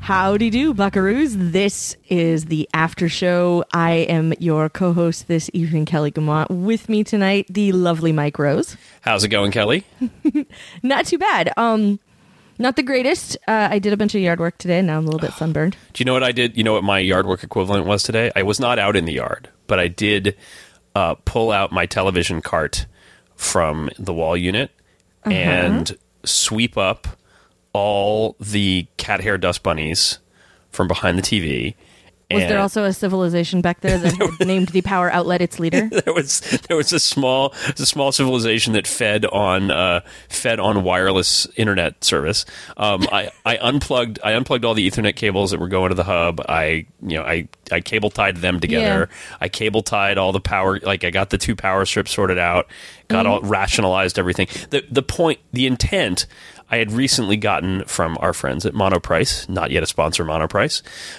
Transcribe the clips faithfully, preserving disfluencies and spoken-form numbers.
Howdy do, buckaroos. This is the after show. I am your co-host this evening, Kelly Gamont. With me tonight, the lovely Mike Rose. How's it going, Kelly? Not too bad. Um, not the greatest. Uh, I did a bunch of yard work today, and now I'm a little bit sunburned. Do you know what I did? You know what my yard work equivalent was today? I was not out in the yard, but I did uh, pull out my television cart from the wall unit uh-huh. and sweep up all the cat hair dust bunnies from behind the T V. Was there also a civilization back there that had named the power outlet its leader? there was there was a small a small civilization that fed on uh, fed on wireless internet service. Um, I, I unplugged I unplugged all the Ethernet cables that were going to the hub. I you know I, I cable tied them together. Yeah. I cable tied all the power. Like I got the two power strips sorted out. Got mm-hmm. all rationalized everything. The the point the intent. I had recently gotten from our friends at Monoprice, not yet a sponsor, Monoprice,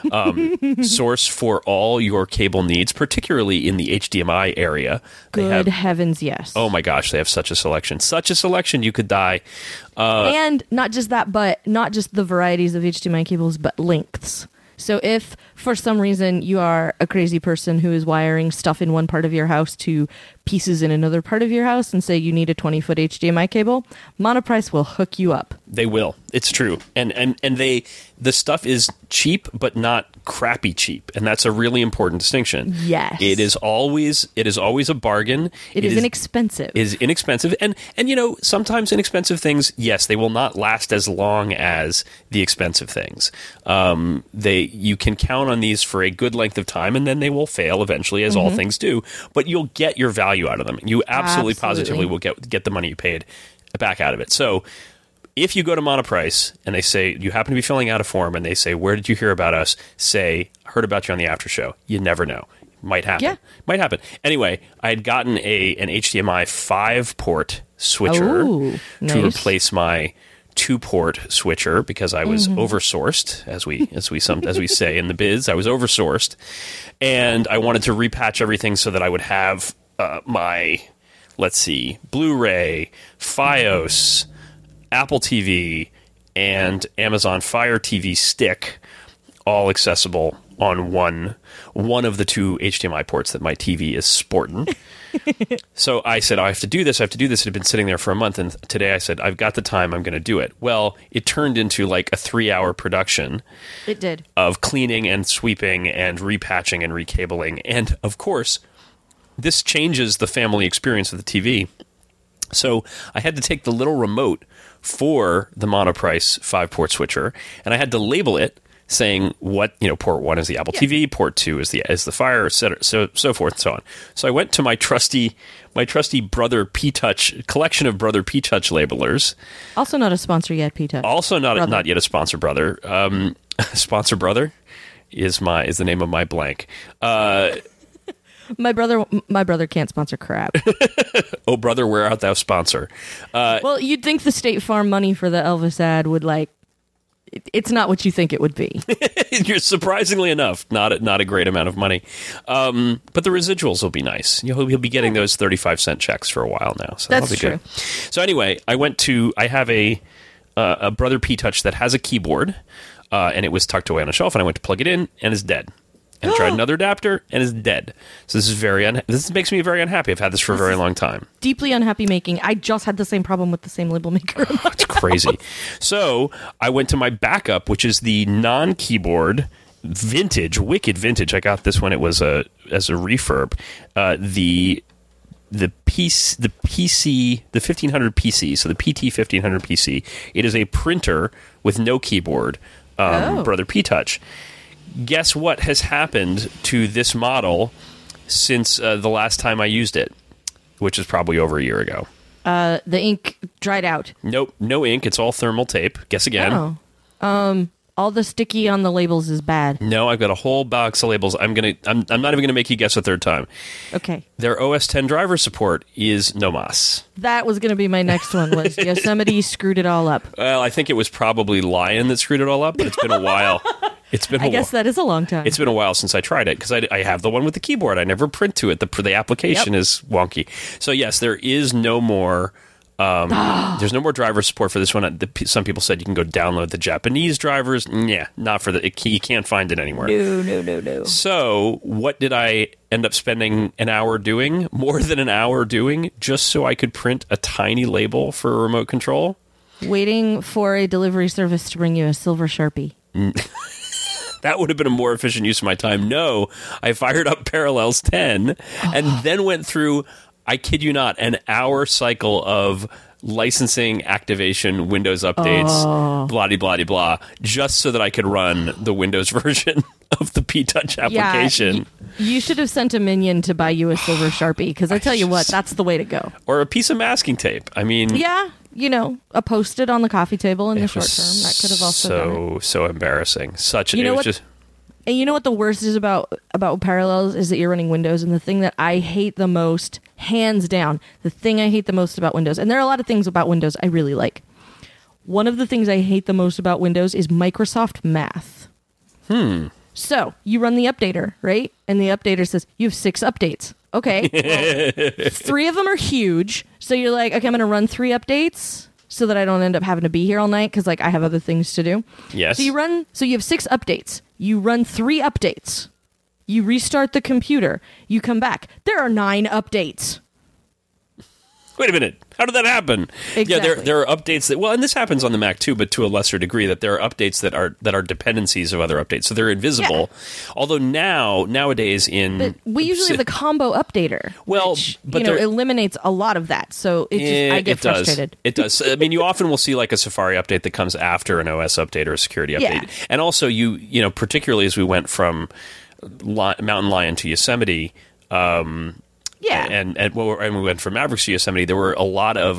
um, source for all your cable needs, particularly in the H D M I area. They Good have, heavens, yes. Oh my gosh, they have such a selection. Such a selection, you could die. Uh, and not just that, but not just the varieties of H D M I cables, but lengths. So if, for some reason, you are a crazy person who is wiring stuff in one part of your house to pieces in another part of your house and say you need a twenty-foot H D M I cable, Monoprice will hook you up. They will. It's true. And and and they the stuff is cheap, but not crappy cheap. And that's a really important distinction. Yes. It is always it is always a bargain. It, it is, is inexpensive. It is inexpensive. And and you know, sometimes inexpensive things, yes, they will not last as long as the expensive things. Um they you can count on these for a good length of time, and then they will fail eventually, as mm-hmm. all things do. But you'll get your value out of them. You absolutely, absolutely. positively will get get the money you paid back out of it. So if you go to Monoprice and they say, you happen to be filling out a form and they say, where did you hear about us? Say, heard about you on the after show. You never know. Might happen. Yeah. Might happen. Anyway, I had gotten a an H D M I five port switcher Ooh, nice. to replace my two port switcher because I was mm-hmm. oversourced, as we as we some as we say in the biz. I was oversourced, and I wanted to repatch everything so that I would have uh, my, let's see, Blu-ray, Fios, Apple T V, and Amazon Fire T V stick all accessible on one one of the two H D M I ports that my T V is sporting. So I said, I have to do this, I have to do this. It had been sitting there for a month, and today I said, I've got the time, I'm going to do it. Well, it turned into like a three-hour production. It did. Of cleaning and sweeping and repatching and recabling. And, of course, this changes the family experience of the T V. So I had to take the little remote for the Monoprice five-port switcher, and I had to label it saying what, you know, port one is the Apple yeah. T V, port two is the is the Fire, et cetera, so so forth and so on. So I went to my trusty my trusty Brother P-Touch collection of Brother P-Touch labelers. Also not a sponsor yet, P-Touch. Also not a, not yet a sponsor, Brother. Um, sponsor Brother is my is the name of my blank. Uh, my brother my brother can't sponsor crap. Oh, brother, where art thou, sponsor? Uh, well, you'd think the State Farm money for the Elvis ad would like. It's not what you think it would be. You're surprisingly enough, not a, not a great amount of money, um, but the residuals will be nice. You'll he'll be getting those thirty-five cent checks for a while now. So that's that'll be true. Good. So anyway, I went to. I have a uh, a Brother P-Touch that has a keyboard, uh, and it was tucked away on a shelf. And I went to plug it in, and it's dead. And I tried another adapter, and it's dead. So this is very un- this makes me very unhappy. I've had this for a very long time. Deeply unhappy making. I just had the same problem with the same label maker. Oh, it's crazy. So I went to my backup, which is the non-keyboard vintage, wicked vintage. I got this when it was a as a refurb. Uh, the the P C, the P C, the fifteen hundred P C. So the P T fifteen hundred P C. It is a printer with no keyboard. Um, oh. Brother P-Touch. Guess what has happened to this model since uh, the last time I used it, which is probably over a year ago. Uh, the ink dried out. Nope, no ink. It's all thermal tape. Guess again. Oh. Um, all the sticky on the labels is bad. No, I've got a whole box of labels. I'm gonna. I'm. I'm not even gonna make you guess a third time. Okay. Their O S ten driver support is no mas. That was gonna be my next one. Was Yosemite screwed it all up? Well, I think it was probably Lion that screwed it all up, but it's been a while. It's been. A I guess while. that is a long time. It's been a while since I tried it because I, I have the one with the keyboard. I never print to it. The the application Yep. is wonky. So yes, there is no more Um, there's no more driver support for this one. The, some people said you can go download the Japanese drivers. Yeah, not for the. It, you can't find it anywhere. No, no, no, no. So what did I end up spending an hour doing? More than an hour doing, just so I could print a tiny label for a remote control. Waiting for a delivery service to bring you a silver Sharpie. That would have been a more efficient use of my time. No, I fired up Parallels ten and then went through, I kid you not, an hour cycle of licensing, activation, Windows updates, oh. blah, blah, blah, blah, just so that I could run the Windows version of the P-Touch application. Yeah, y- you should have sent a minion to buy you a silver Sharpie, because I tell you what, that's the way to go. Or a piece of masking tape. I mean... Yeah, you know, a Post-it on the coffee table in the short term. That could have also so, done it. So embarrassing. Such you a... know it was what? just... And you know what the worst is about about Parallels is that you're running Windows, and the thing that I hate the most, hands down, the thing I hate the most about Windows, and there are a lot of things about Windows I really like. One of the things I hate the most about Windows is Microsoft Math. Hmm. So you run the updater, right? And the updater says, you have six updates. Okay. Well, three of them are huge. So you're like, okay, I'm going to run three updates so that I don't end up having to be here all night because like I have other things to do. Yes. So you run, so you have six updates. You run three updates. You restart the computer. You come back. There are nine updates. Wait a minute. How did that happen? Exactly. Yeah, there there are updates that well, and this happens on the Mac too, but to a lesser degree. That there are updates that are that are dependencies of other updates, so they're invisible. Yeah. Although now nowadays in but we usually have the combo updater. Well, which, but you know eliminates a lot of that. So it just eh, I get it does. frustrated. It does. I mean, you often will see like a Safari update that comes after an O S update or a security update, Yeah. and also you you know particularly as we went from Li- Mountain Lion to Yosemite. Um, Yeah, and and, well, and we went from Mavericks to Yosemite. There were a lot of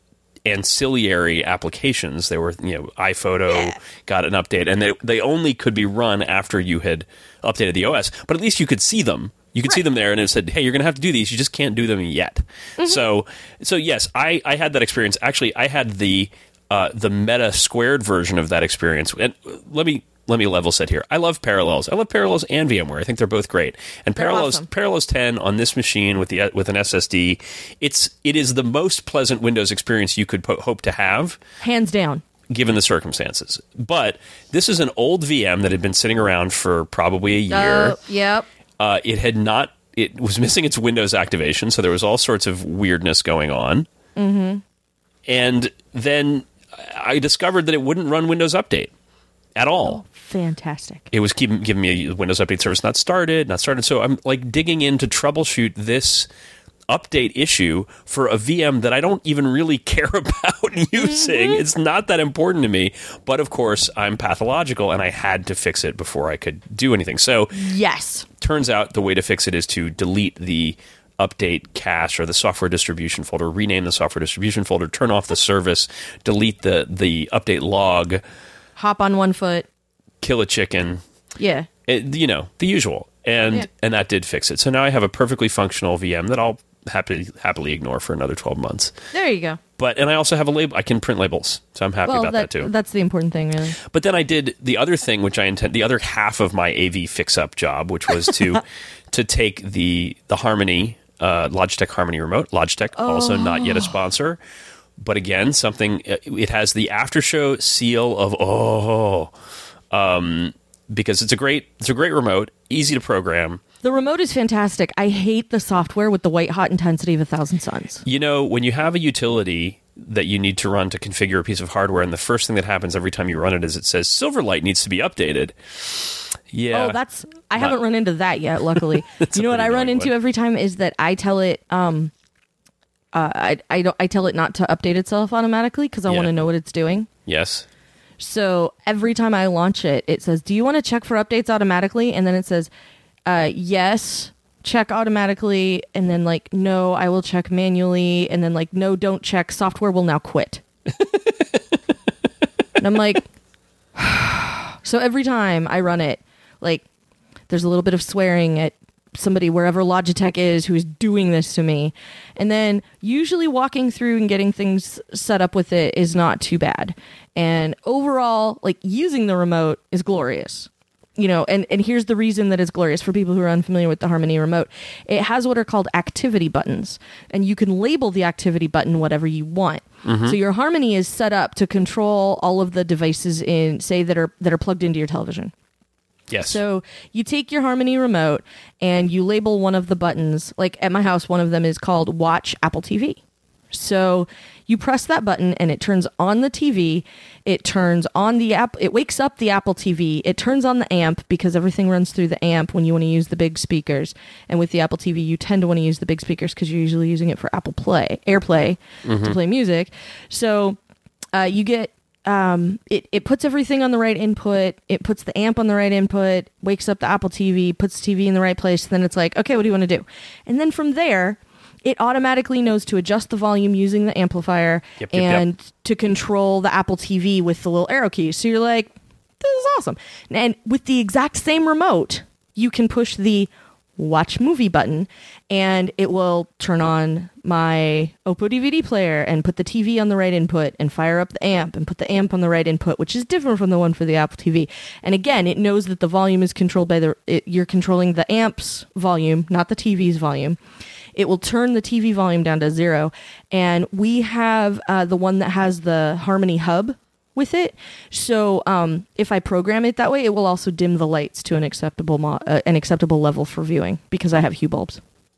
ancillary applications. There were, you know, iPhoto Yeah. got an update, and they they only could be run after you had updated the O S. But at least you could see them. You could Right. see them there, and it said, "Hey, you're going to have to do these. You just can't do them yet." Mm-hmm. So, so yes, I, I had that experience. Actually, I had the uh, the Meta squared version of that experience. And let me. Let me level set here. I love Parallels. I love Parallels and VMware. I think they're both great. And They're Parallels awesome. Parallels ten on this machine with the with an S S D, it's it is the most pleasant Windows experience you could po- hope to have, hands down. given the circumstances. But this is an old V M that had been sitting around for probably a year. Uh, yep. Uh, it had not. It was missing its Windows activation, so there was all sorts of weirdness going on. Mm-hmm. And then I discovered that it wouldn't run Windows Update at all. Oh, fantastic. It was keeping giving me a Windows Update service not started, not started. So I'm like digging in to troubleshoot this update issue for a V M that I don't even really care about using. Mm-hmm. It's not that important to me. But of course, I'm pathological and I had to fix it before I could do anything. So Yes. turns out the way to fix it is to delete the update cache or the software distribution folder, rename the software distribution folder, turn off the service, delete the, the update log, Hop on one foot. kill a chicken. Yeah. It, you know, the usual. And Yeah. and that did fix it. So now I have a perfectly functional V M that I'll happily happily ignore for another twelve months. There you go. But and I also have a label. I can print labels. So I'm happy Well, about that, that, too. that's the important thing, really. But then I did the other thing, which I intend, the other half of my A V fix-up job, which was to to take the the Harmony, uh, Logitech Harmony remote. Logitech, also not yet a sponsor. But again, something, it has the aftershow seal of, oh, um, because it's a great, it's a great remote, easy to program. The remote is fantastic. I hate the software with the white hot intensity of a thousand suns. You know, when you have a utility that you need to run to configure a piece of hardware, and the first thing that happens every time you run it is it says Silverlight needs to be updated. Yeah. Oh, that's I haven't run into that yet, luckily. You know what I run into one. every time is that I tell it um uh, I I don't I tell it not to update itself automatically because I Yeah. want to know what it's doing. Yes. So every time I launch it, it says, "Do you want to check for updates automatically?" And then it says, uh, "Yes, check automatically." And then like, "No, I will check manually." And then like, "No, don't check. Software will now quit." And I'm like, so every time I run it, like, there's a little bit of swearing at somebody wherever Logitech is who is doing this to me. And then usually walking through and getting things set up with it is not too bad. And overall, like, using the remote is glorious. you know, and, and here's the reason that it's glorious for people who are unfamiliar with the Harmony remote. It has what are called activity buttons, and you can label the activity button whatever you want. Mm-hmm. So your Harmony is set up to control all of the devices in, say, that are that are plugged into your television. Yes. So you take your Harmony remote and you label one of the buttons. Like at my house, one of them is called Watch Apple T V. So you press that button and it turns on the T V. It turns on the app. It wakes up the Apple T V. It turns on the amp because everything runs through the amp when you want to use the big speakers. And with the Apple T V, you tend to want to use the big speakers because you're usually using it for Apple Play, AirPlay mm-hmm. to play music. So uh, you get um, it. It puts everything on the right input. It puts the amp on the right input. Wakes up the Apple T V. Puts the T V in the right place. Then it's like, okay, what do you want to do? And then from there, it automatically knows to adjust the volume using the amplifier yep, yep, and yep. to control the Apple T V with the little arrow keys. So you're like, this is awesome. And with the exact same remote, you can push the watch movie button and it will turn on my Oppo D V D player and put the T V on the right input and fire up the amp and put the amp on the right input, which is different from the one for the Apple T V. And again, it knows that the volume is controlled by the, it, you're controlling the amp's volume, not the T V's volume. It will turn the T V volume down to zero. And we have uh, the one that has the Harmony hub with it. So um, if I program it that way, it will also dim the lights to an acceptable mo- uh, an acceptable level for viewing because I have Hue bulbs.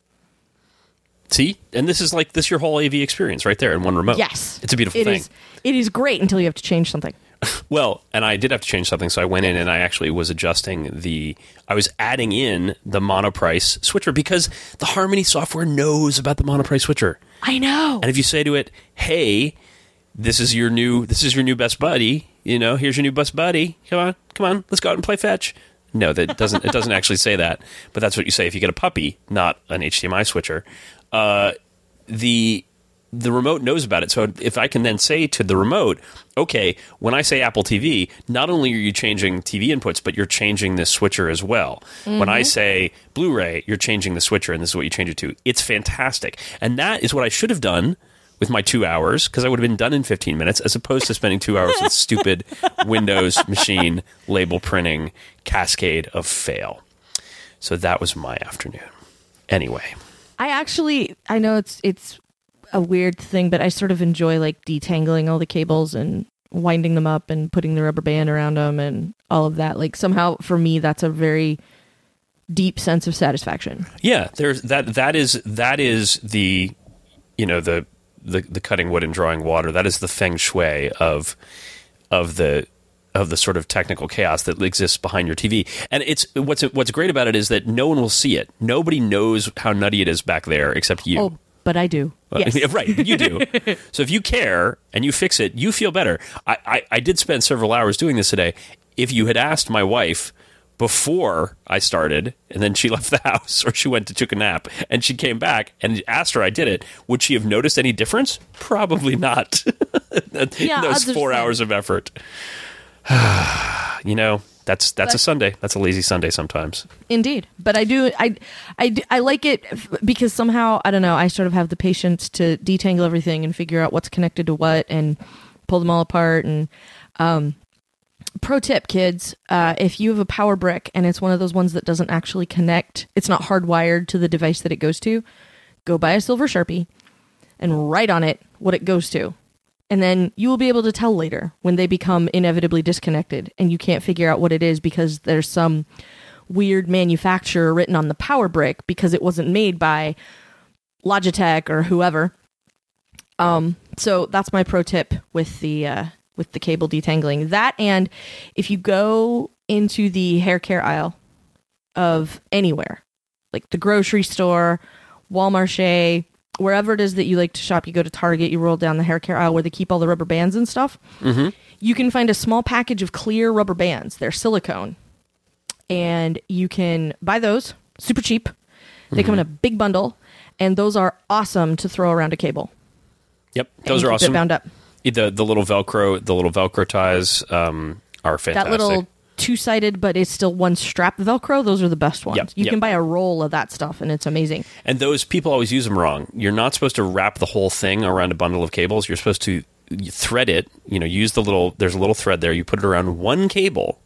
See? And this is like this your whole A V experience right there in one remote. Yes. It's a beautiful it thing. Is, it is great until you have to change something. Well, and I did have to change something, so I went in and I actually was adjusting the... I was adding in the monoprice switcher because the Harmony software knows about the monoprice switcher. I know. And if you say to it, hey, this is your new this is your new best buddy, you know, here's your new best buddy. Come on, come on, let's go out and play fetch. No, that doesn't it doesn't actually say that, but that's what you say if you get a puppy, not an H D M I switcher. Uh, the the remote knows about it. So if I can then say to the remote, okay, when I say Apple T V, not only are you changing T V inputs, but you're changing this switcher as well. Mm-hmm. When I say Blu-ray, you're changing the switcher, and this is what you change it to. It's fantastic. And that is what I should have done with my two hours, because I would have been done in fifteen minutes, as opposed to spending two hours with stupid Windows machine label printing cascade of fail. So that was my afternoon. Anyway. I actually, I know it's it's a weird thing, but I sort of enjoy like detangling all the cables and winding them up and putting the rubber band around them and all of that. Like somehow for me, that's a very deep sense of satisfaction. Yeah, there's that. That is that is the, you know, the the, the cutting wood and drawing water. That is the feng shui of of the of the sort of technical chaos that exists behind your T V. And it's what's what's great about it is that no one will see it. Nobody knows how nutty it is back there except you. Oh, but I do. Yes. Uh, right, you do. So if you care and you fix it, you feel better. I, I, I did spend several hours doing this today. If you had asked my wife before I started, and then she left the house, or she went to took a nap, and she came back and asked her I did it, would she have noticed any difference? Probably not. Yeah, those four hours of effort. You know, that's that's but, a Sunday. That's a lazy Sunday sometimes. Indeed, but I do I, I, do, I like it because somehow I don't know. I sort of have the patience to detangle everything and figure out what's connected to what and pull them all apart. And um, pro tip, kids, uh, if you have a power brick and it's one of those ones that doesn't actually connect, it's not hardwired to the device that it goes to. Go buy a silver Sharpie and write on it what it goes to. And then you will be able to tell later when they become inevitably disconnected and you can't figure out what it is because there's some weird manufacturer written on the power brick because it wasn't made by Logitech or whoever. Um, so that's my pro tip with the uh, with the cable detangling. That, and if you go into the hair care aisle of anywhere, like the grocery store, Walmart, wherever it is that you like to shop, you go to Target, you roll down the hair care aisle where they keep all the rubber bands and stuff. Mm-hmm. You can find a small package of clear rubber bands. They're silicone. And you can buy those, super cheap. They mm-hmm. come in a big bundle, and those are awesome to throw around a cable. Yep, those are awesome. It bound up. The the little Velcro, the little Velcro ties um, are fantastic. That little two-sided, but it's still one strap Velcro. Those are the best ones. Yep, you yep. can buy a roll of that stuff, and it's amazing. And those people always use them wrong. You're not supposed to wrap the whole thing around a bundle of cables. You're supposed to thread it. You know, use the little. There's a little thread there. You put it around one cable,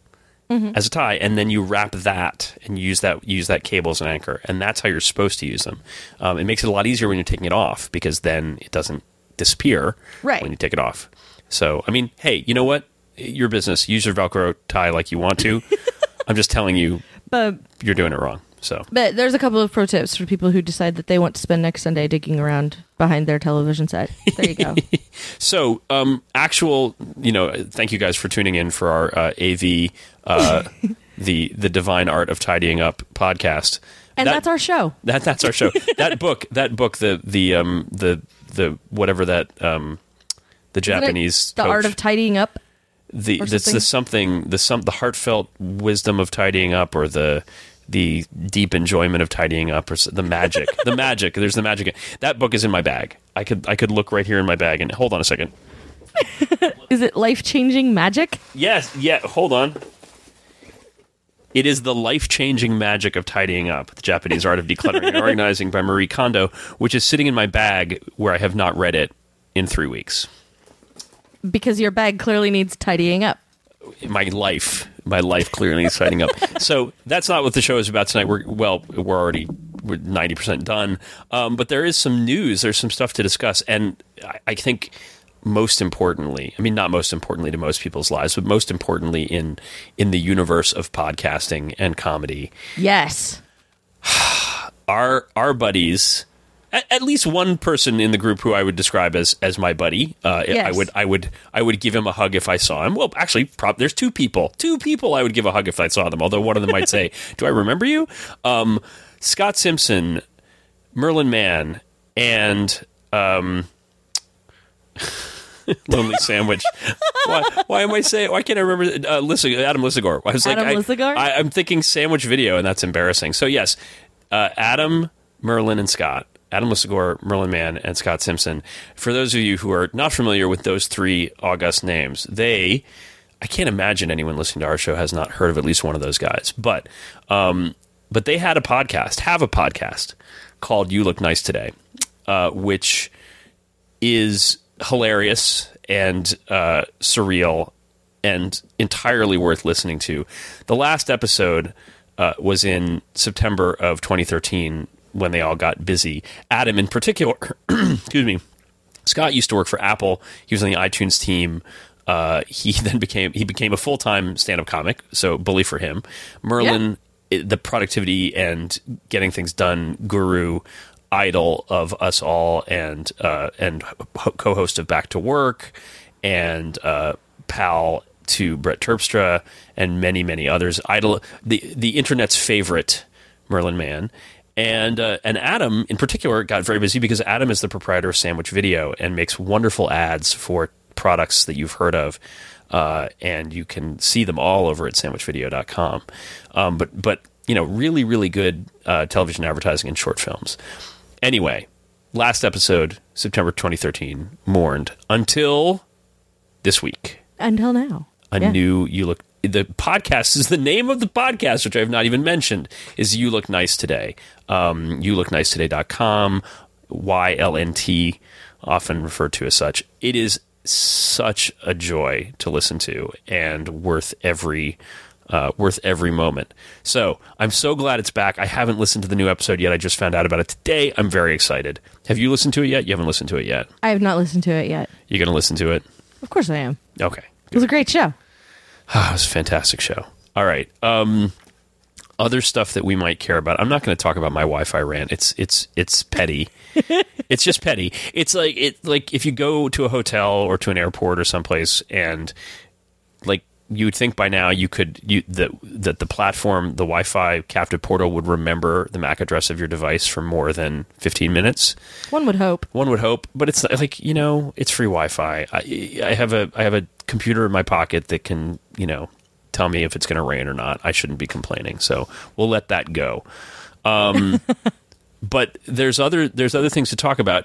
mm-hmm. as a tie, and then you wrap that and use that use that cable as an anchor, and that's how you're supposed to use them. Um, it makes it a lot easier when you're taking it off because then it doesn't disappear right. when you take it off. So, I mean, hey, you know what? Your business. Use your Velcro tie like you want to. I'm just telling you, but you're doing it wrong. So, but there's a couple of pro tips for people who decide that they want to spend next Sunday digging around behind their television set. There you go. So, um, actual, you know, thank you guys for tuning in for our uh, A V, uh, the the Divine Art of Tidying Up podcast, and that, that's our show. That that's our show. that book, that book, the the um the the whatever that um the Japanese the coach, art of tidying up. The that's the something the some the heartfelt wisdom of tidying up, or the the deep enjoyment of tidying up, or the magic. the magic. There's the magic. That book is in my bag. I could I could look right here in my bag and hold on a second. Is it life-changing magic? Yes. Yeah. Hold on. It is the life-changing magic of tidying up, the Japanese art of decluttering and organizing by Marie Kondo, which is sitting in my bag where I have not read it in three weeks. Because your bag clearly needs tidying up. My life, my life clearly needs tidying up. So that's not what the show is about tonight. We're well, we're already we're ninety percent done. Um, but there is some news. There's some stuff to discuss, and I, I think most importantly, I mean, not most importantly to most people's lives, but most importantly in in the universe of podcasting and comedy. Yes, our our buddies. At least one person in the group who I would describe as as my buddy. Uh, yes. I would I would I would give him a hug if I saw him. Well, actually, prob- there's two people. Two people I would give a hug if I saw them. Although one of them might say, "Do I remember you?" Um, Scott Simpson, Merlin Mann, and um, Lonely Sandwich. why, why am I saying? Why can't I remember? Uh, Lissig- Adam Lissagor. I was Adam like, Lissagor? I, I, I'm thinking Sandwich Video, and that's embarrassing. So yes, uh, Adam, Merlin, and Scott. Adam Lissagor, Merlin Mann, and Scott Simpson. For those of you who are not familiar with those three august names, they, I can't imagine anyone listening to our show has not heard of at least one of those guys. But, um, but they had a podcast, have a podcast called You Look Nice Today, uh, which is hilarious and uh, surreal and entirely worth listening to. The last episode uh, was in September of twenty thirteen. When they all got busy. Adam in particular, excuse me, Scott used to work for Apple. He was on the iTunes team. Uh, he then became he became a full-time stand-up comic, so bully for him. Merlin, yeah. the productivity and getting things done guru, idol of us all, and uh, and co-host of Back to Work, and uh, pal to Brett Terpstra, and many, many others. Idol, the, the internet's favorite Merlin Mann. And uh, and Adam, in particular, got very busy because Adam is the proprietor of Sandwich Video and makes wonderful ads for products that you've heard of. Uh, and you can see them all over at sandwich video dot com. Um, but, but you know, really, really good uh, television advertising and short films. Anyway, last episode, September twenty thirteen, mourned until this week. Until now. A yeah. new You Look... The podcast is the name of the podcast, which I have not even mentioned, is You Look Nice Today. Um, you look nice today dot com, Y L N T, often referred to as such. It is such a joy to listen to and worth every uh, worth every moment. So I'm so glad it's back. I haven't listened to the new episode yet. I just found out about it today. I'm very excited. Have you listened to it yet? You haven't listened to it yet. I have not listened to it yet. You're going to listen to it? Of course I am. Okay. It was a great show. It was a fantastic show. All right. Um, other stuff that we might care about. I'm not going to talk about my Wi-Fi rant. It's it's it's petty. It's just petty. It's like it like if you go to a hotel or to an airport or someplace, and like you would think by now you could you that that the platform, the Wi-Fi captive portal would remember the M A C address of your device for more than fifteen minutes. One would hope. One would hope, but it's like, you know, it's free Wi-Fi. I, I have a I have a computer in my pocket that can, you know, tell me if it's going to rain or not. I shouldn't be complaining, so we'll let that go. Um, but there's other there's other things to talk about.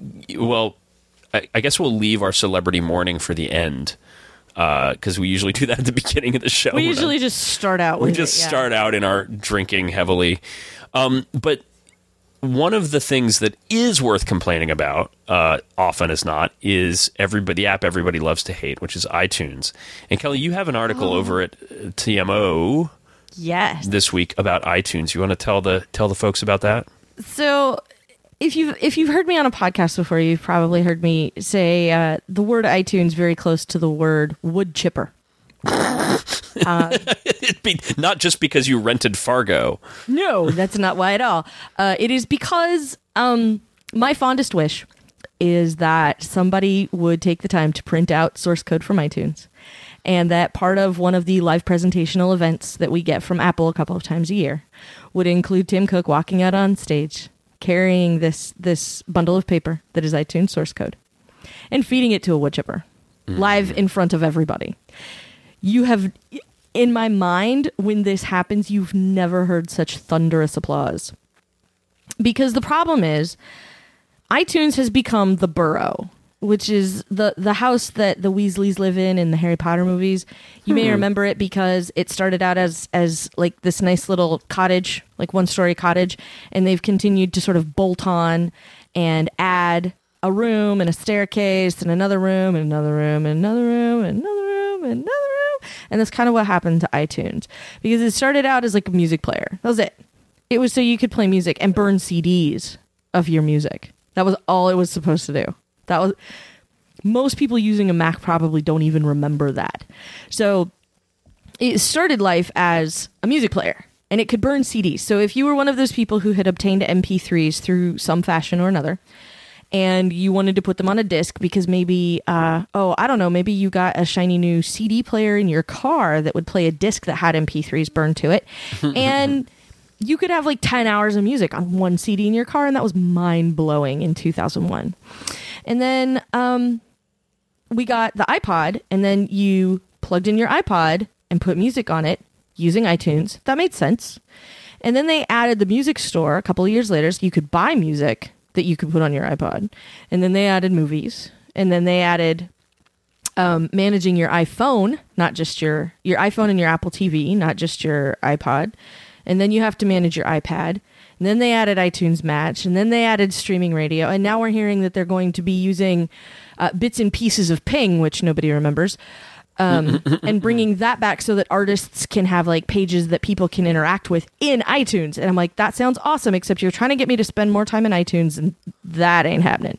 Well, I, I guess we'll leave our celebrity mourning for the end, because uh, we usually do that at the beginning of the show. We usually just start out with We just it, yeah. start out in our drinking heavily. Um, but one of the things that is worth complaining about, uh, often as not, is everybody the app everybody loves to hate, which is iTunes. And Kelly, you have an article oh. over at T M O yes. this week about iTunes. You want to tell the tell the folks about that? So if you've, if you've heard me on a podcast before, you've probably heard me say uh, the word iTunes very close to the word wood chipper. uh, It'd be not just because you rented Fargo. No, that's not why at all. Uh, it is because um, my fondest wish is that somebody would take the time to print out source code from iTunes, and that part of one of the live presentational events that we get from Apple a couple of times a year would include Tim Cook walking out on stage, carrying this this bundle of paper that is iTunes source code, and feeding it to a wood chipper, mm. live in front of everybody. You have, in my mind, when this happens, you've never heard such thunderous applause. Because the problem is, iTunes has become the burrow, which is the, the house that the Weasleys live in in the Harry Potter movies. You hmm. may remember it because it started out as, as like this nice little cottage, like one-story cottage, and they've continued to sort of bolt on and add a room and a staircase and another room and another room and another room and another room and another room. And that's kind of what happened to iTunes, because it started out as like a music player. That was it. It was so you could play music and burn C Ds of your music. That was all it was supposed to do. That was most people using a Mac probably don't even remember that. So it started life as a music player, and it could burn C Ds. So if you were one of those people who had obtained M P threes through some fashion or another, and you wanted to put them on a disc because maybe, uh, oh, I don't know, maybe you got a shiny new C D player in your car that would play a disc that had M P threes burned to it. And you could have like ten hours of music on one C D in your car, and that was mind-blowing in two thousand one. And then um, we got the iPod, and then you plugged in your iPod and put music on it using iTunes. That made sense. And then they added the music store a couple of years later, so you could buy music that you could put on your iPod. And then they added movies. And then they added um, managing your iPhone, not just your, your iPhone and your Apple T V, not just your iPod. And then you have to manage your iPad. And then they added iTunes Match. And then they added streaming radio. And now we're hearing that they're going to be using uh, bits and pieces of Ping, which nobody remembers, um, and bringing that back so that artists can have like pages that people can interact with in iTunes. And I'm like, that sounds awesome, except you're trying to get me to spend more time in iTunes, and that ain't happening.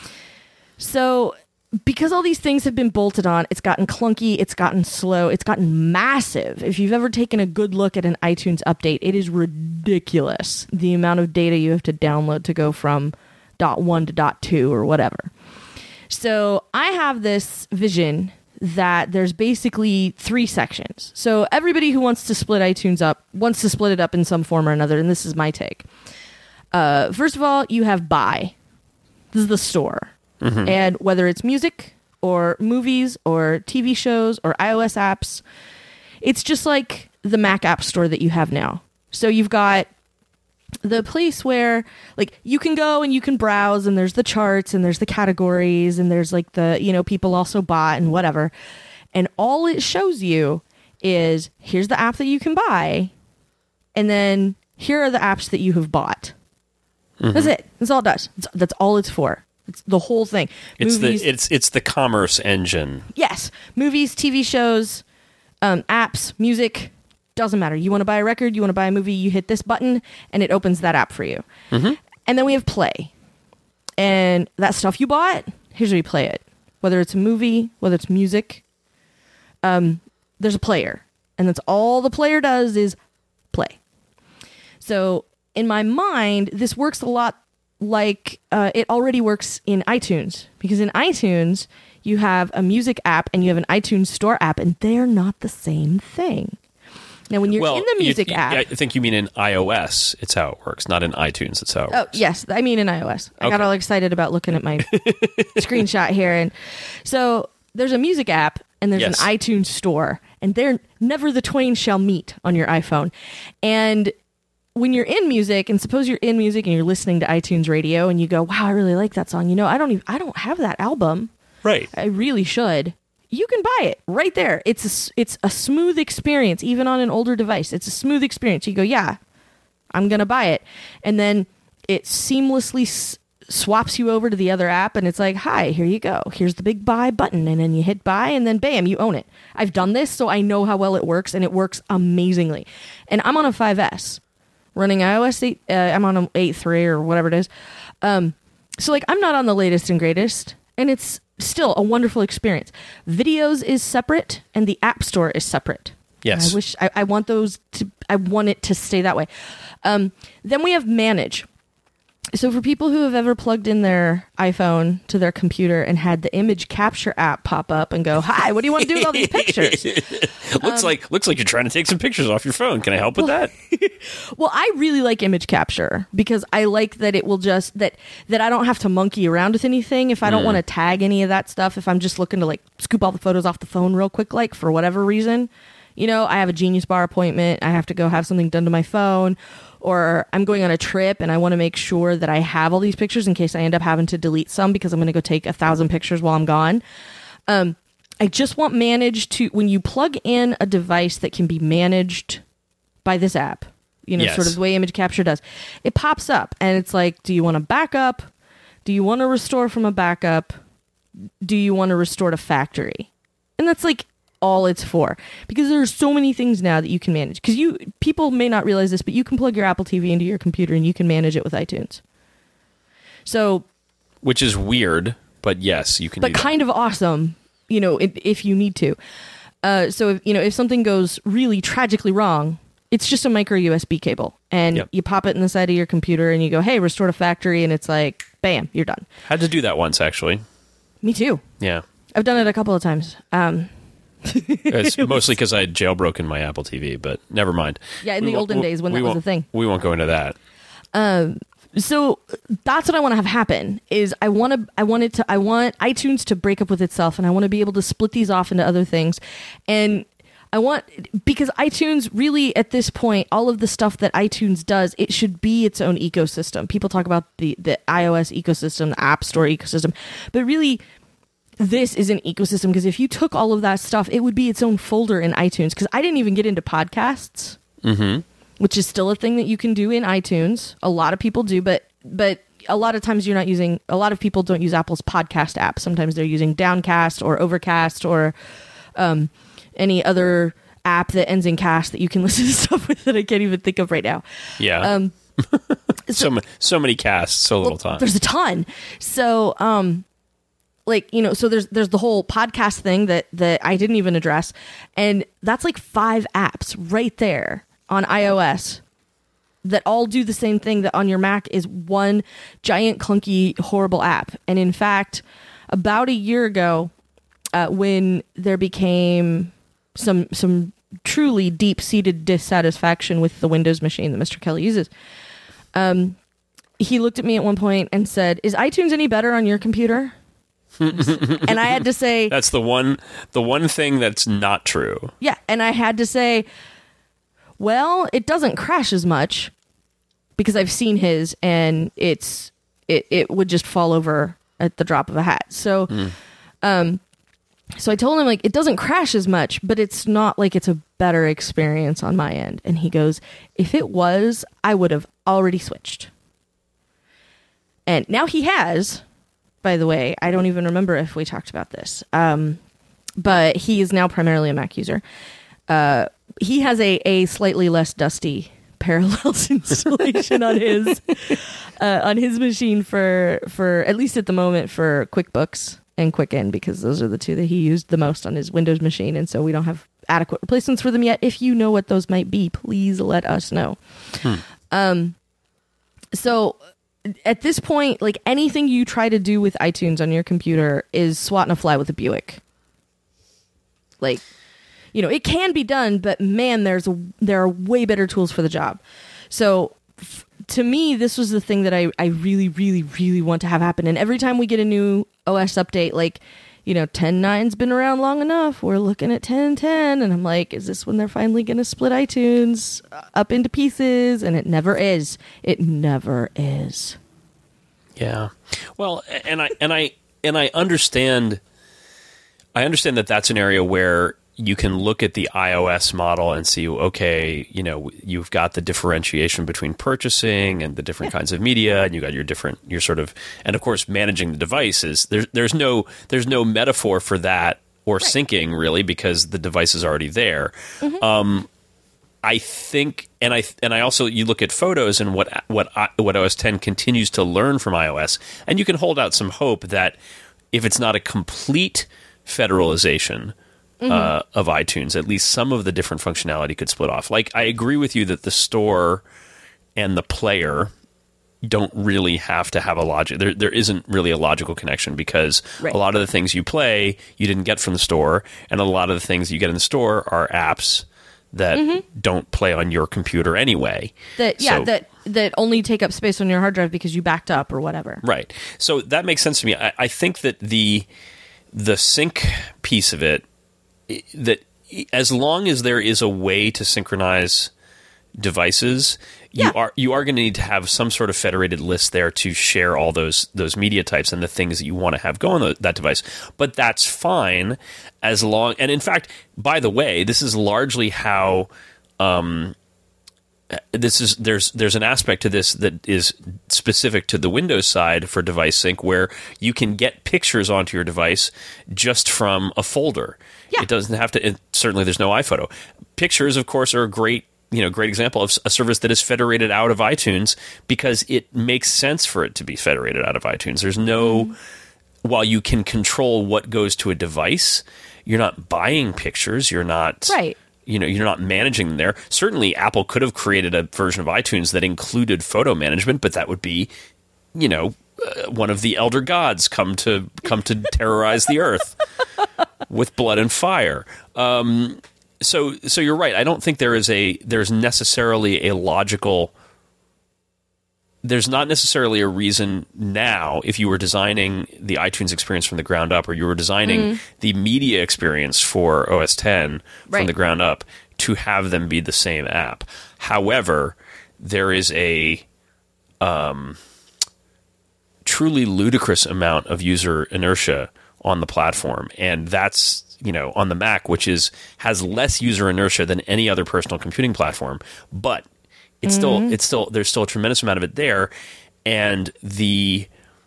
So because all these things have been bolted on, it's gotten clunky, it's gotten slow, it's gotten massive. If you've ever taken a good look at an iTunes update, it is ridiculous the amount of data you have to download to go from dot one to dot two or whatever. So I have this vision that there's basically three sections. So everybody who wants to split iTunes up wants to split it up in some form or another, and this is my take. Uh, first of all, you have Buy. This is the store. Mm-hmm. And whether it's music or movies or T V shows or iOS apps, it's just like the Mac App Store that you have now. So you've got the place where like you can go and you can browse, and there's the charts and there's the categories and there's like the, you know, people also bought and whatever. And all it shows you is here's the app that you can buy. And then here are the apps that you have bought. Mm-hmm. That's it. That's all it does. That's, that's all it's for. It's the whole thing. It's Movies, the it's it's the commerce engine. Yes. Movies, T V shows, um, apps, music. Doesn't matter. You want to buy a record, you want to buy a movie, you hit this button and it opens that app for you. Mm-hmm. And then we have Play. And that stuff you bought, here's where you play it. Whether it's a movie, whether it's music, um, there's a player. And that's all the player does is play. So in my mind, this works a lot like uh, it already works in iTunes. Because in iTunes, you have a music app and you have an iTunes store app, and they're not the same thing. Now, when you're well, in the music you, app... I think you mean in iOS, it's how it works, not in iTunes, it's how it oh, works. Oh, yes. I mean in iOS. I okay. got all excited about looking at my screenshot here. And so there's a music app, and there's yes. an iTunes store, and they're never the twain shall meet on your iPhone. And when you're in music, and suppose you're in music and you're listening to iTunes radio, and you go, wow, I really like that song. You know, I don't even, I don't have that album. Right. I really should. You can buy it right there. It's a, it's a smooth experience, even on an older device. It's a smooth experience. You go, yeah, I'm going to buy it. And then it seamlessly s- swaps you over to the other app, and it's like, hi, here you go. Here's the big buy button, and then you hit buy, and then bam, you own it. I've done this, so I know how well it works, and it works amazingly. And I'm on a five S, running iOS eight. Uh, I'm on an eight point three or whatever it is. Um, so like, I'm not on the latest and greatest, and it's still a wonderful experience. Videos is separate, and the App Store is separate. Yes. I wish I, I want those to. I want it to stay that way. Um, then we have Manage. So for people who have ever plugged in their iPhone to their computer and had the image capture app pop up and go, "Hi, what do you want to do with all these pictures?" looks um, like looks like you're trying to take some pictures off your phone. Can I help with well, that? Well, I really like image capture because I like that it will just that that I don't have to monkey around with anything. If I don't mm. want to tag any of that stuff, if I'm just looking to like scoop all the photos off the phone real quick, like for whatever reason, you know, I have a Genius Bar appointment, I have to go have something done to my phone, or I'm going on a trip and I want to make sure that I have all these pictures in case I end up having to delete some because I'm going to go take a thousand pictures while I'm gone. Um, I just want Manage to, when you plug in a device that can be managed by this app, you know, yes. sort of the way image capture does, it pops up and it's like, do you want to back up? Do you want to restore from a backup? Do you want to restore to factory? And that's like all it's for, because there are so many things now that you can manage. Because you people may not realize this, but you can plug your Apple T V into your computer and you can manage it with iTunes. So, which is weird, but yes, you can. But do that. Kind of awesome, you know, if, if you need to. Uh, so if, you know, if something goes really tragically wrong, it's just a micro U S B cable, and yep. you pop it in the side of your computer, and you go, "Hey, restore to factory," and it's like, bam, you're done. Had to do that once, actually. Me too. Yeah, I've done it a couple of times. Um, It's mostly because I had jailbroken my Apple T V, but never mind. Yeah, in we the olden we, days when that was a thing. We won't go into that. Um, so that's what I want to have happen. Is I want to, I want it to, I want iTunes to break up with itself, and I want to be able to split these off into other things, and I want, because iTunes really at this point, all of the stuff that iTunes does, it should be its own ecosystem. People talk about the the iOS ecosystem, the App Store ecosystem, but really, this is an ecosystem, because if you took all of that stuff, it would be its own folder in iTunes. Because I didn't even get into podcasts, mm-hmm. which is still a thing that you can do in iTunes. A lot of people do, but but a lot of times you're not using, a lot of people don't use Apple's podcast app. Sometimes they're using Downcast or Overcast or um, any other app that ends in cast that you can listen to stuff with that I can't even think of right now. Yeah. Um, so, so, so many casts, so little well, time. There's a ton. So, um, like, you know, so there's there's the whole podcast thing that, that I didn't even address. And that's like five apps right there on iOS that all do the same thing that on your Mac is one giant, clunky, horrible app. And in fact, about a year ago, uh, when there became some some truly deep-seated dissatisfaction with the Windows machine that Mister Kelly uses, um, he looked at me at one point and said, "Is iTunes any better on your computer?" And I had to say, that's the one the one thing that's not true. Yeah, and I had to say, well, it doesn't crash as much, because I've seen his, and it's it, it would just fall over at the drop of a hat. So mm. um so I told him, like, it doesn't crash as much, but it's not like it's a better experience on my end. And he goes, if it was, I would have already switched. And now he has. By the way, I don't even remember if we talked about this, um, but he is now primarily a Mac user. Uh, he has a, a slightly less dusty Parallels installation on his uh, on his machine for for at least at the moment for QuickBooks and Quicken, because those are the two that he used the most on his Windows machine, and so we don't have adequate replacements for them yet. If you know what those might be, please let us know. Hmm. Um, so. At this point, like, anything you try to do with iTunes on your computer is swatting a fly with a Buick. Like, you know, it can be done, but man, there's a, there are way better tools for the job. So f- to me, this was the thing that I, I really, really, really want to have happen. And every time we get a new O S update, like, you know, ten point nine's been around long enough. We're looking at ten point ten. And I'm like, is this when they're finally going to split iTunes up into pieces? And it never is. It never is. Yeah. Well, and I and I and I understand I understand that that's an area where you can look at the iOS model and see, okay, you know, you've got the differentiation between purchasing and the different yeah. kinds of media, and you got your different, your sort of, and of course, managing the devices. There's there's no there's no metaphor for that or right. syncing really, because the device is already there. Mm-hmm. Um, I think, and I and I also you look at photos and what what what O S ten continues to learn from iOS, and you can hold out some hope that if it's not a complete federalization. Mm-hmm. Uh, of iTunes, at least some of the different functionality could split off. Like, I agree with you that the store and the player don't really have to have a logic. There, there isn't really a logical connection, because right. a lot of the things you play you didn't get from the store, and a lot of the things you get in the store are apps that mm-hmm. don't play on your computer anyway. That yeah, so, that that only take up space on your hard drive because you backed up or whatever. Right. So that makes sense to me. I, I think that the the sync piece of it, that as long as there is a way to synchronize devices, you yeah. are you are going to need to have some sort of federated list there to share all those those media types and the things that you want to have go on the, that device. But that's fine as long. And in fact, by the way, this is largely how. Um, This is there's there's an aspect to this that is specific to the Windows side for device sync, where you can get pictures onto your device just from a folder. Yeah. It doesn't have to. It, certainly, there's no iPhoto. Pictures, of course, are a great you know great example of a service that is federated out of iTunes, because it makes sense for it to be federated out of iTunes. There's no mm. while you can control what goes to a device, you're not buying pictures. You're not right. You know, you're not managing them there. Certainly, Apple could have created a version of iTunes that included photo management, but that would be, you know, uh, one of the elder gods come to come to terrorize the earth with blood and fire. Um, so, so you're right. I don't think there is a there's necessarily a logical. There's not necessarily a reason now, if you were designing the iTunes experience from the ground up, or you were designing mm. the media experience for O S ten right. from the ground up, to have them be the same app. However, there is a um, truly ludicrous amount of user inertia on the platform, and that's you know on the Mac, which is has less user inertia than any other personal computing platform, but It's mm-hmm. still, it's still, there's still a tremendous amount of it there, and the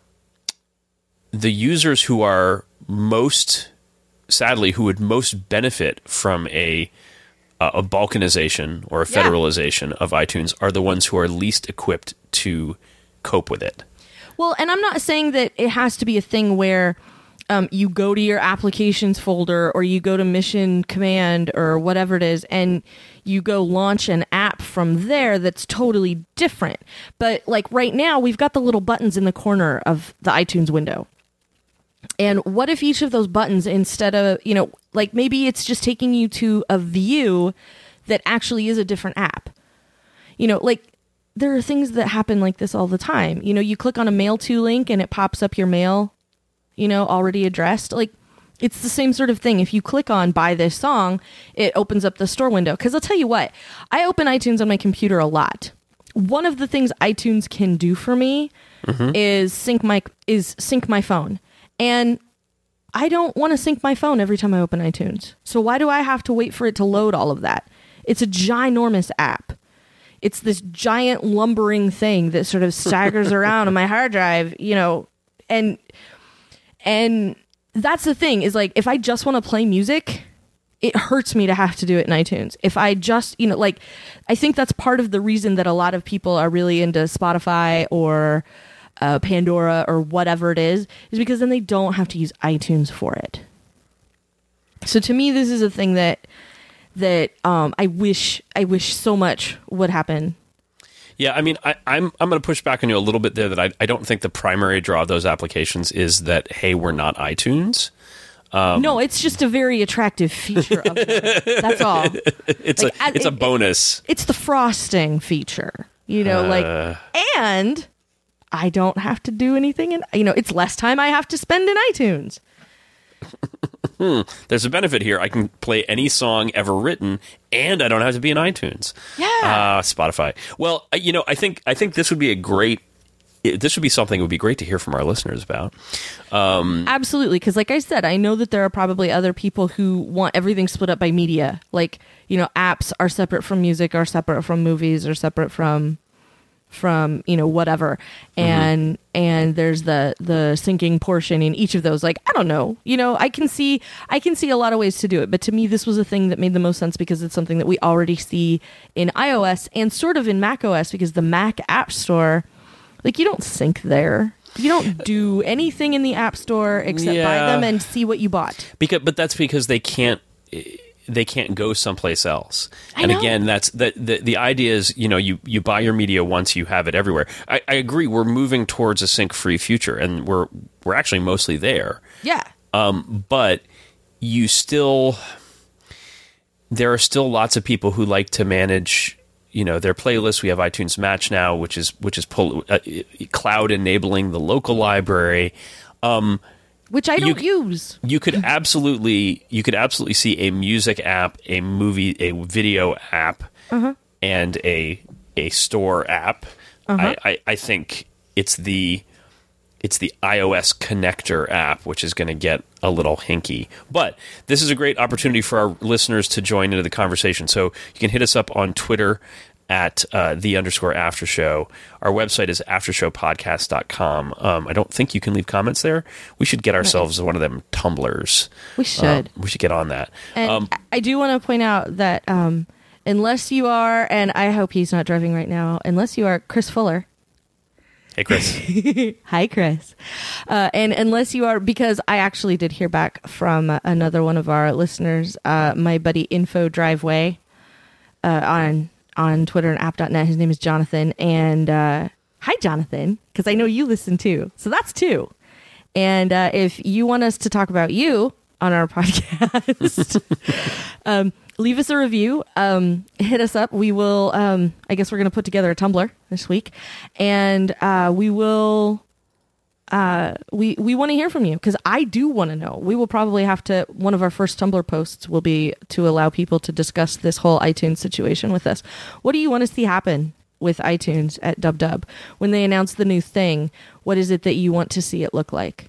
the users who are most, sadly, who would most benefit from a a balkanization or a federalization yeah. of iTunes are the ones who are least equipped to cope with it. Well, and I'm not saying that it has to be a thing where um, you go to your applications folder, or you go to Mission Command or whatever it is, and you go launch an app from there that's totally different. But like right now, we've got the little buttons in the corner of the iTunes window. And what if each of those buttons, instead of, you know, like maybe it's just taking you to a view that actually is a different app. You know, like there are things that happen like this all the time. You know, you click on a mail to link and it pops up your mail, you know, already addressed. Like, it's the same sort of thing. If you click on buy this song, it opens up the store window. Because I'll tell you what, I open iTunes on my computer a lot. One of the things iTunes can do for me mm-hmm. is sync my is sync my phone. And I don't want to sync my phone every time I open iTunes. So why do I have to wait for it to load all of that? It's a ginormous app. It's this giant lumbering thing that sort of staggers around on my hard drive, you know, and and that's the thing is like, if I just want to play music, it hurts me to have to do it in iTunes. If I just, you know, like, I think that's part of the reason that a lot of people are really into Spotify or uh, Pandora or whatever it is, is because then they don't have to use iTunes for it. So to me, this is a thing that that um, I wish I wish so much would happen. Yeah, I mean, I, I'm I'm going to push back on you a little bit there. That I I don't think the primary draw of those applications is that, hey, we're not iTunes. Um, no, it's just a very attractive feature of them. That's all. It's like, a it's it, a bonus. It's the frosting feature, you know, uh, like, and I don't have to do anything, and you know, it's less time I have to spend in iTunes. Hmm. There's a benefit here. I can play any song ever written, and I don't have to be in iTunes. Yeah. Uh, Spotify. Well, you know, I think I think this would be a great it, this would be something it would be great to hear from our listeners about. Um, Absolutely, because like I said, I know that there are probably other people who want everything split up by media. Like, you know, apps are separate from music, are separate from movies, are separate from from you know whatever, and mm-hmm. and there's the the syncing portion in each of those. Like, I don't know, you know, I can see I can see a lot of ways to do it, but to me this was a thing that made the most sense because it's something that we already see in iOS and sort of in macOS, because the Mac App Store, like, you don't sync there. You don't do anything in the App Store except yeah. buy them and see what you bought. Because, but that's because they can't. They can't go someplace else. I and know. again, that's the, the the idea is, you know, you, you buy your media once, you have it everywhere. I, I agree. We're moving towards a sync-free future, and we're we're actually mostly there. Yeah. Um, but you still, there are still lots of people who like to manage, you know, their playlists. We have iTunes Match now, which is which is pull, uh, cloud enabling the local library. Um, Which I don't you, use. You could absolutely, you could absolutely see a music app, a movie, a video app, uh-huh. and a a store app. Uh-huh. I, I, I think it's the it's the iOS connector app, which is going to get a little hinky. But this is a great opportunity for our listeners to join into the conversation. So you can hit us up on Twitter at uh, the underscore after show. Our website is aftershowpodcast dot com. Um, I don't think you can leave comments there. We should get ourselves one of them tumblers. We should. Um, we should get on that. And um, I do want to point out that um, unless you are, and I hope he's not driving right now, unless you are Chris Fuller. Hey, Chris. Hi, Chris. Uh, and unless you are, because I actually did hear back from uh, another one of our listeners, uh, my buddy Info Driveway uh, on on Twitter and app dot net. His name is Jonathan. And uh, hi, Jonathan, because I know you listen too. So that's two. And uh, if you want us to talk about you on our podcast, um, leave us a review. Um, hit us up. We will, um, I guess we're going to put together a Tumblr this week. And uh, we will... Uh, we, we want to hear from you, because I do want to know. We will probably have to, one of our first Tumblr posts will be to allow people to discuss this whole iTunes situation with us. What do you want to see happen with iTunes at Dub Dub? When they announce the new thing, what is it that you want to see it look like?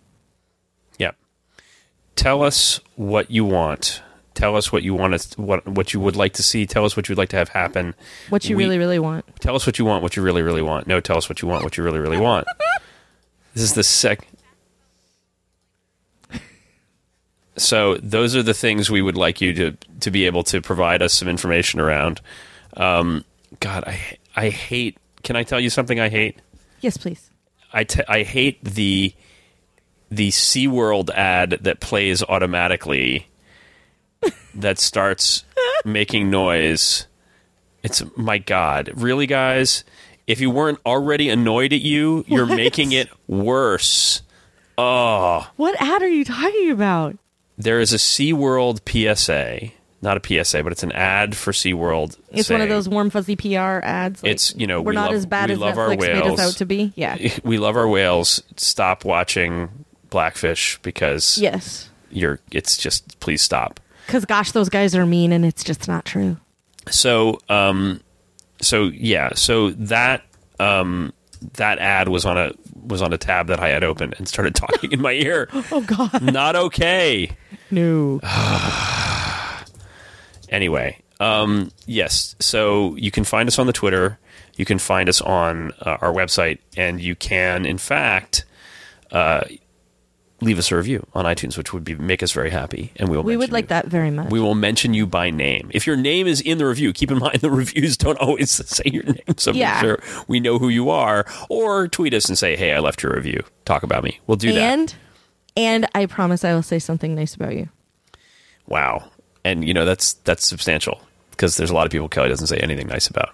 Yeah. Tell us what you want. Tell us what you want us, what what you would like to see. Tell us what you'd like to have happen. What you we, really, really want. Tell us what you want, what you really, really want. No, tell us what you want, what you really, really want. This is the sec. So those are the things we would like you to, to be able to provide us some information around. Um, God, I I hate. Can I tell you something I hate? Yes, please. I, t- I hate the the SeaWorld ad that plays automatically that starts making noise. It's, my God, really, guys? If you weren't already annoyed at you, you're what? making it worse. Oh. What ad are you talking about? There is a SeaWorld P S A. Not a P S A, but it's an ad for SeaWorld. It's saying, one of those warm, fuzzy P R ads. Like, it's, you know, we're we not love, as bad we as love Netflix our whales. made us out to be. Yeah. We love our whales. Stop watching Blackfish because yes, you're. It's just, please stop. Because, gosh, those guys are mean, and it's just not true. So, um... So yeah, so that um, that ad was on a was on a tab that I had opened and started talking in my ear. Oh God, not okay. No. Anyway, um, yes. So you can find us on the Twitter. You can find us on uh, our website, and you can, in fact, uh, leave us a review on iTunes, which would be make us very happy, and we will. We would like you. that very much. We will mention you by name. If your name is in the review, keep in mind the reviews don't always say your name, so yeah. make sure we know who you are. Or tweet us and say, "Hey, I left your review. Talk about me." We'll do and, that. And and I promise I will say something nice about you. Wow, and you know that's that's substantial because there's a lot of people Kelly doesn't say anything nice about.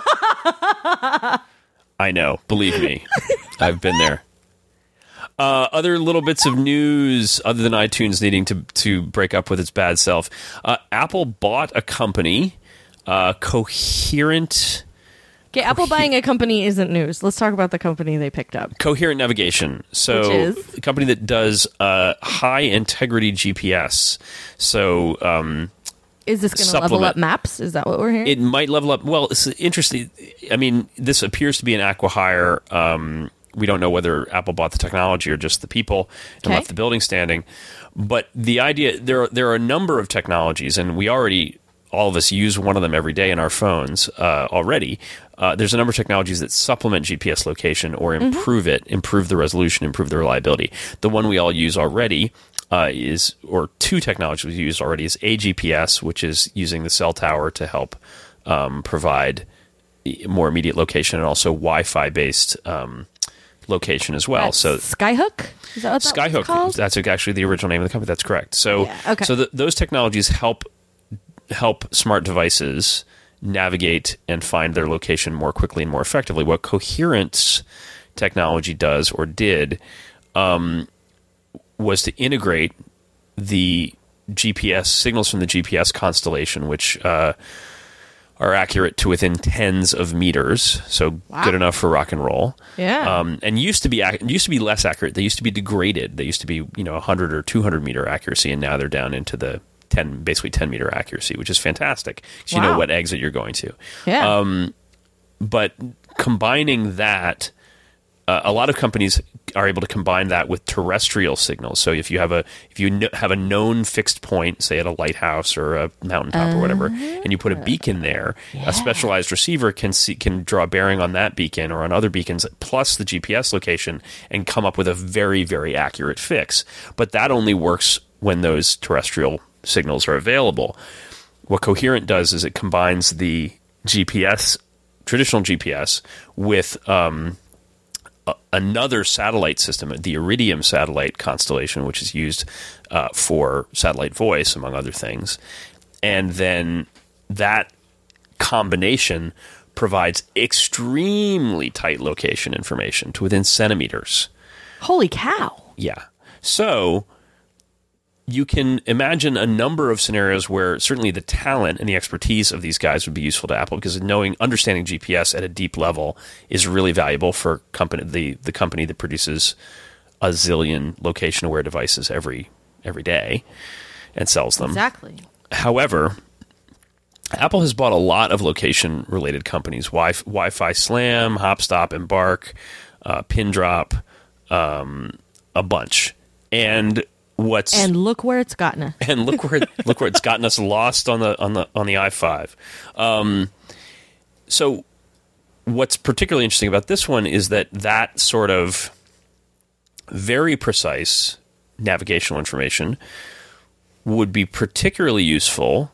I know, believe me, I've been there. Uh, other little bits of news other than iTunes needing to, to break up with its bad self. Uh, Apple bought a company, uh, Coherent... Okay, Apple Co- buying a company isn't news. Let's talk about the company they picked up. Coherent Navigation. So, Which is? A company that does uh, high-integrity G P S. So, um, Is this going to level up maps? Is that what we're hearing? It might level up. Well, it's interesting. I mean, this appears to be an acqui-hire. Um, we don't know whether Apple bought the technology or just the people and Okay. left the building standing. But the idea, there are, there are a number of technologies, and we already, all of us use one of them every day in our phones uh, already. Uh, there's a number of technologies that supplement G P S location or improve mm-hmm. it, improve the resolution, improve the reliability. The one we all use already uh, is, or two technologies we use already is A G P S, which is using the cell tower to help um, provide more immediate location, and also Wi-Fi based um, location as well. That's so Skyhook? Is that what that Skyhook, was called? that's actually the original name of the company. That's correct. So, Yeah, okay. so the, those technologies help help smart devices navigate and find their location more quickly and more effectively. What Coherent's technology does or did um, was to integrate the G P S signals from the G P S constellation, which uh, are accurate to within tens of meters, so Wow. good enough for rock and roll. Yeah. Um, and used to be ac- used to be less accurate. They used to be degraded. They used to be you know one hundred or two hundred meter accuracy, and now they're down into the ten, basically ten meter accuracy, which is fantastic because you know Wow. what exit you're going to. Yeah. Um, but combining that, uh, a lot of companies are able to combine that with terrestrial signals. So if you have a if you kn- have a known fixed point, say at a lighthouse or a mountaintop or whatever, and you put a beacon there, Yeah. a specialized receiver can see, can draw bearing on that beacon or on other beacons plus the G P S location and come up with a very very accurate fix. But that only works when those terrestrial signals are available. What Coherent does is it combines the G P S, traditional G P S, with um, a, another satellite system, the Iridium satellite constellation, which is used uh, for satellite voice, among other things. And then that combination provides extremely tight location information to within centimeters. Holy cow. Yeah. So you can imagine a number of scenarios where certainly the talent and the expertise of these guys would be useful to Apple, because knowing, understanding G P S at a deep level is really valuable for company the, the company that produces a zillion location-aware devices every every day and sells them. Exactly. However, Apple has bought a lot of location-related companies: Wi- Wi-Fi Slam, Hopstop, Embark, uh, Pindrop, um, a bunch, and what's And look where it's gotten us. and look where look where it's gotten us lost on the on the on the i five. Um, so, what's particularly interesting about this one is that that sort of very precise navigational information would be particularly useful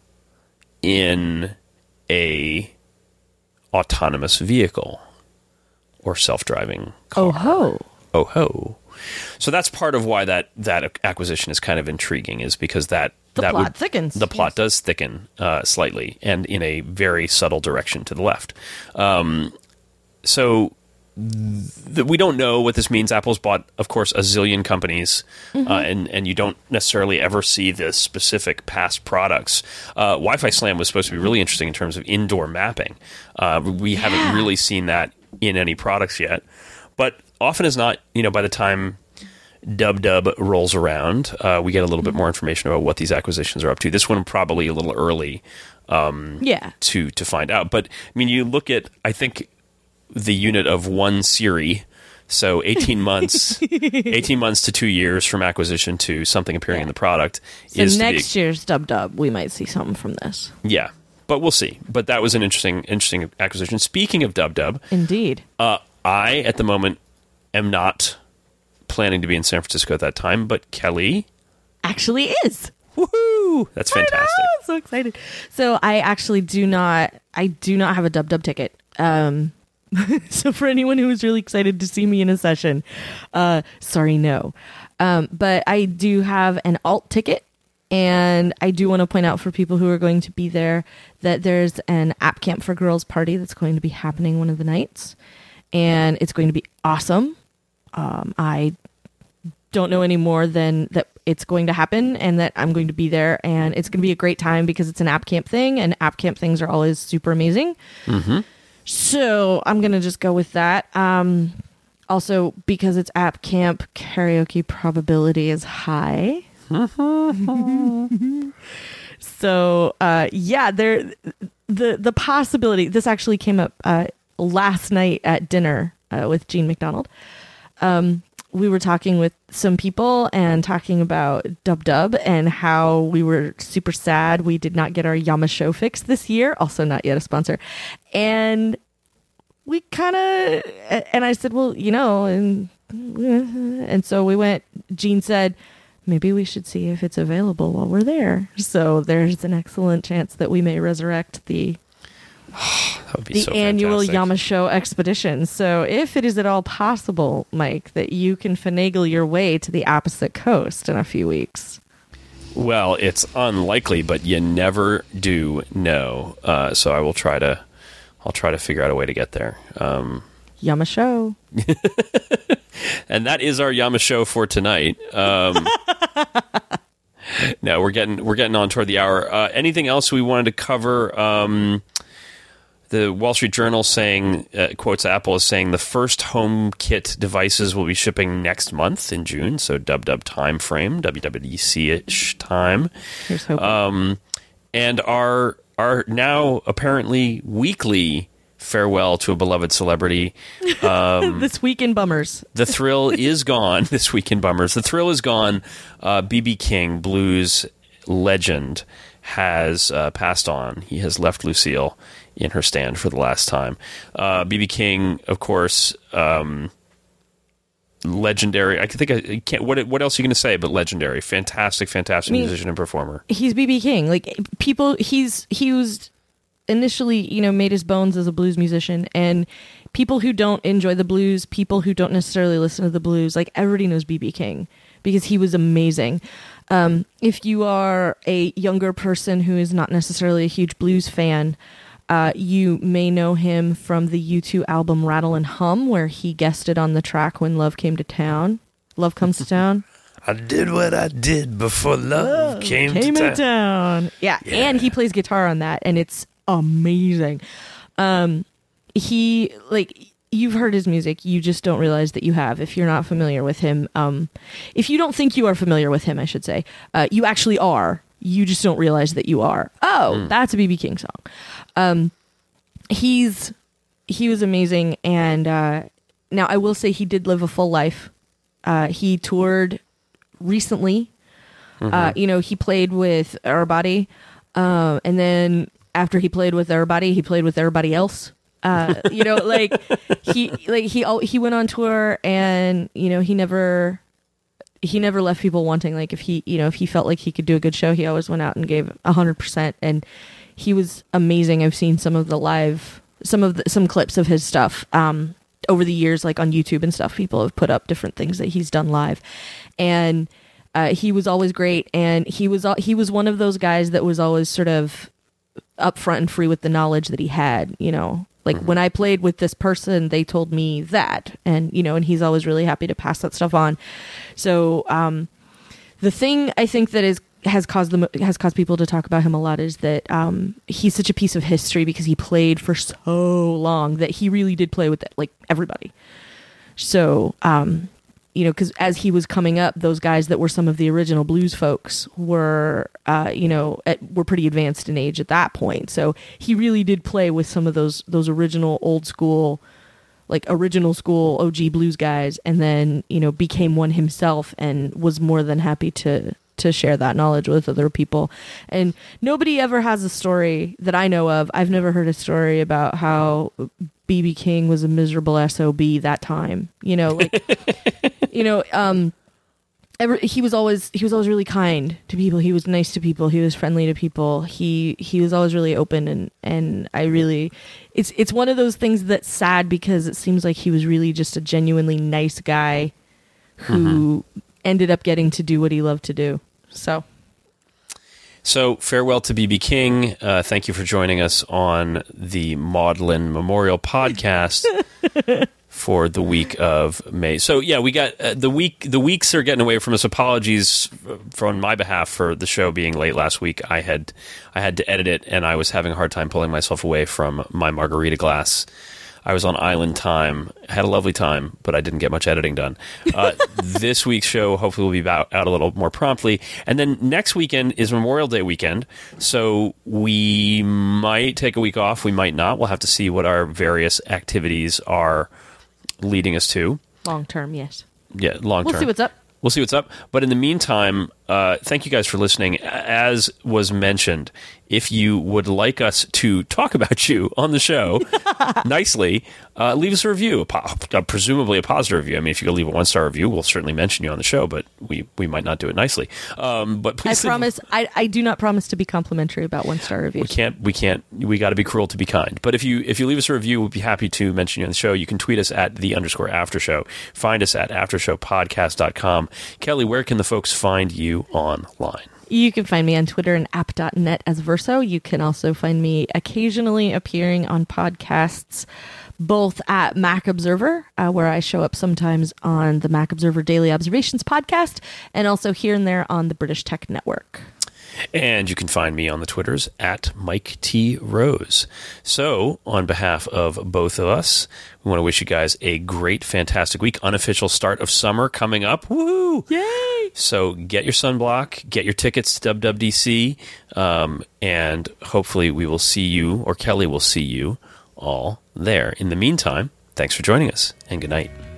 in a autonomous vehicle or self-driving car. Oh ho. Oh ho. So that's part of why that, that acquisition is kind of intriguing, is because that The that plot would, thickens. The plot Yes. does thicken uh, slightly, and in a very subtle direction to the left. Um, so th- we don't know what this means. Apple's bought, of course, a zillion companies, Mm-hmm. uh, and and you don't necessarily ever see the specific past products. Uh, Wi-Fi Slam was supposed to be really interesting in terms of indoor mapping. Uh, we haven't Yeah. really seen that in any products yet, but often as not, you know, by the time Dub Dub rolls around, uh, we get a little bit more information about what these acquisitions are up to. This one probably a little early um, Yeah. to to find out. But I mean, you look at, I think, the unit of one Siri, so eighteen months, eighteen months to two years from acquisition to something appearing Yeah. in the product So is to next be, year's Dub Dub, we might see something from this. yeah. But we'll see. But that was an interesting interesting acquisition. Speaking of Dub Dub, Indeed. uh, I at the moment am not planning to be in San Francisco at that time, but Kelly, Actually is. woohoo! That's fantastic. I'm so excited. So I actually do not I do not have a Dub Dub ticket. Um so for anyone who was really excited to see me in a session, uh sorry, no. Um but I do have an alt ticket, and I do want to point out for people who are going to be there that there's an App Camp for Girls party that's going to be happening one of the nights, and it's going to be awesome. Um I don't know any more than that it's going to happen and that I'm going to be there, and it's going to be a great time because it's an App Camp thing, and App Camp things are always super amazing. Mm-hmm. So I'm going to just go with that. Um, also, because it's App Camp, karaoke probability is high. So So uh, yeah, there the the possibility. This actually came up uh, last night at dinner uh, with Gene McDonald. Um, we were talking with some people and talking about Dub Dub and how we were super sad we did not get our Yama Show fix this year. Also not yet a sponsor. And we kind of, and I said, well, you know, and, and so we went, Gene said, maybe we should see if it's available while we're there. So there's an excellent chance that we may resurrect the That would be the so annual fantastic. Yama Show expedition. So if it is at all possible, Mike, that you can finagle your way to the opposite coast in a few weeks. Well, it's unlikely, but you never do know. Uh, so I will try to, I'll try to figure out a way to get there. Um, Yama Show. and that is our Yama Show for tonight. Um, no, we're getting we're getting on toward the hour. Uh, anything else we wanted to cover? Um, The Wall Street Journal saying, uh, quotes Apple as saying the first HomeKit devices will be shipping next month in June, so dub dub time frame, W W D C-ish time. Here's hoping. Um, and our, our now apparently weekly farewell to a beloved celebrity. Um, this week in Bummers. the thrill is gone. This week in Bummers. The thrill is gone. Uh, B B King, blues legend, has uh, passed on. He has left Lucille in her stand for the last time. Uh, B B King, of course, um, legendary. I think I can't. What what else are you going to say? But legendary, fantastic, fantastic I mean, musician and performer. He's B B King. Like people, he's he was initially, you know, made his bones as a blues musician, and people who don't enjoy the blues, people who don't necessarily listen to the blues, like everybody knows B B King because he was amazing. Um, if you are a younger person who is not necessarily a huge blues fan, uh, you may know him from the U two album Rattle and Hum, where he guested on the track When Love Came to Town. Love Comes to Town. I did what I did before love, love came, came to to town. Yeah. Yeah. And he plays guitar on that, and it's amazing. Um, he, like, you've heard his music, you just don't realize that you have if you're not familiar with him. Um, if you don't think you are familiar with him, I should say, uh, you actually are. You just don't realize that you are. Oh, mm. That's a B B King song. Um, he's he was amazing, and uh, now I will say he did live a full life. Uh, he toured recently. Mm-hmm. Uh, you know, he played with everybody, uh, and then after he played with everybody, he played with everybody else. Uh, you know, like he like he he went on tour, and you know he never he never left people wanting. Like if he you know if he felt like he could do a good show, he always went out and gave a hundred percent, and he was amazing. I've seen some of the live some of the, some clips of his stuff um, over the years, like on YouTube and stuff. People have put up different things that he's done live, and uh, he was always great. And he was he was one of those guys that was always sort of upfront and free with the knowledge that he had, you know. Like mm-hmm. when I played with this person, they told me that, and you know, and he's always really happy to pass that stuff on. So um, the thing I think that is has caused them has caused people to talk about him a lot is that um, he's such a piece of history because he played for so long that he really did play with it, like everybody. So um, you know, because as he was coming up, those guys that were some of the original blues folks were, uh, you know, at, were pretty advanced in age at that point. So he really did play with some of those those original old school, like original school O G blues guys, and then you know became one himself and was more than happy to to share that knowledge with other people. And nobody ever has a story that I know of. I've never heard a story about how B B King was a miserable S O B that time. You know, like, you know, um, ever, he was always, he was always really kind to people. He was nice to people. He was friendly to people. He, he was always really open. And, and I really, it's, it's one of those things that's sad because it seems like he was really just a genuinely nice guy who mm-hmm. ended up getting to do what he loved to do. So. So, farewell to B B King. Uh, thank you for joining us on the Maudlin Memorial Podcast for the week of May. So, yeah, we got uh, the week. The weeks are getting away from us. Apologies from my behalf for the show being late last week. I had I had to edit it, and I was having a hard time pulling myself away from my margarita glass. I was on island time, had a lovely time, but I didn't get much editing done. Uh, this week's show hopefully will be out, out a little more promptly. And then next weekend is Memorial Day weekend, so we might take a week off. We might not. We'll have to see what our various activities are leading us to. Long term, yes. Yeah, long term. We'll see what's up. We'll see what's up. But in the meantime, uh, thank you guys for listening. As was mentioned, if you would like us to talk about you on the show nicely, uh, leave us a review, a po- uh, presumably a positive review. I mean, if you could leave a one-star review, we'll certainly mention you on the show, but we, we might not do it nicely. Um, but please, I promise. I, I do not promise to be complimentary about one-star reviews. We can't. We can't. We got to be cruel to be kind. But if you if you leave us a review, we'll be happy to mention you on the show. You can tweet us at the underscore after show. Find us at aftershowpodcast dot com. Kelly, where can the folks find you online? You can find me on Twitter and app dot net as Verso. You can also find me occasionally appearing on podcasts, both at Mac Observer, uh, where I show up sometimes on the Mac Observer Daily Observations podcast, and also here and there on the British Tech Network. And you can find me on the Twitters at Mike T. Rose. So, on behalf of both of us, we want to wish you guys a great, fantastic week. Unofficial start of summer coming up. Woo! Yay! So, get your sunblock, get your tickets to W W D C, um, and hopefully we will see you, or Kelly will see you, all there. In the meantime, thanks for joining us, and good night.